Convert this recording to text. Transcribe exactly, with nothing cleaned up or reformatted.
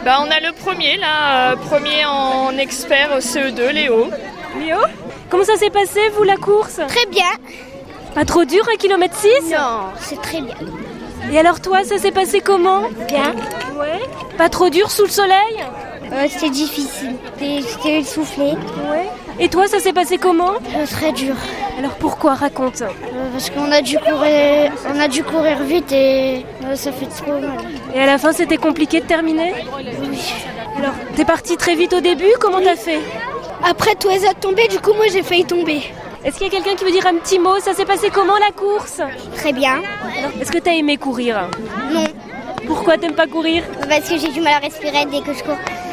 Bah, on a le premier là, euh, premier en expert C E deux, Léo. Léo, comment ça s'est passé vous la course? Très bien. Pas trop dur, un kilomètre six? Non, c'est très bien. Et alors toi, ça s'est passé comment? Bien. Ouais. Pas trop dur sous le soleil? Euh, c'était difficile. J'étais essoufflée. Ouais. Et toi, ça s'est passé comment? Euh, très dur. Alors pourquoi? Raconte. Euh, parce qu'on a dû courir, on a dû courir vite et euh, ça fait trop mal. Et à la fin, c'était compliqué de terminer? Oui. Alors, t'es parti très vite au début, comment oui. T'as fait? Après, toi, ça a tombé, du coup, moi, j'ai failli tomber. Est-ce qu'il y a quelqu'un qui veut dire un petit mot? Ça s'est passé comment la course? Très bien. Alors, est-ce que t'as aimé courir? Non. Pourquoi t'aimes pas courir? Parce que j'ai du mal à respirer dès que je cours.